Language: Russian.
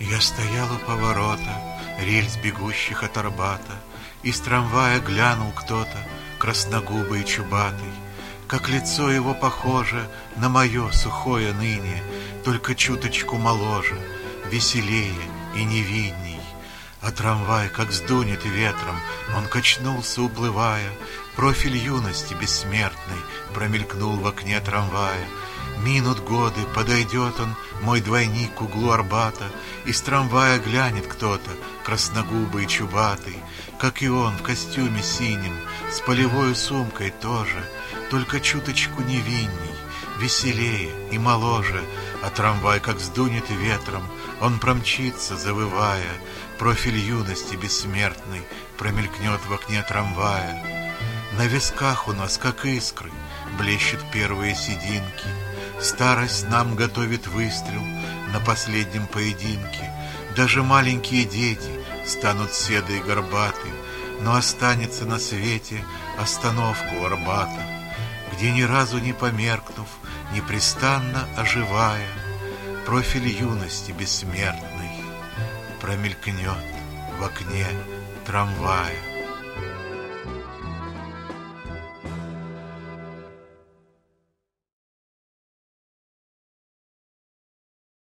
Я стоял у поворота рельс, бегущих от Арбата, и с трамвая глянул кто-то, красногубый и чубатый, как лицо его похоже на мое сухое ныне, только чуточку моложе, веселее и невинней. А трамвай, как сдунет ветром, он качнулся, уплывая, профиль юности бессмертной промелькнул в окне трамвая. Минут годы, подойдет он, мой двойник, к углу Арбата, и с трамвая глянет кто-то, красногубый и чубатый, как и он в костюме синем, с полевой сумкой тоже, только чуточку невинней, веселее и моложе. А трамвай, как сдунет ветром, он промчится, завывая, профиль юности бессмертной промелькнет в окне трамвая. На висках у нас, как искры, блещут первые сединки. Старость нам готовит выстрел на последнем поединке. Даже маленькие дети станут седые и горбаты, но останется на свете остановка у Арбата, где ни разу не померкнув, непрестанно оживая, профиль юности бессмертной промелькнет в окне трамвая.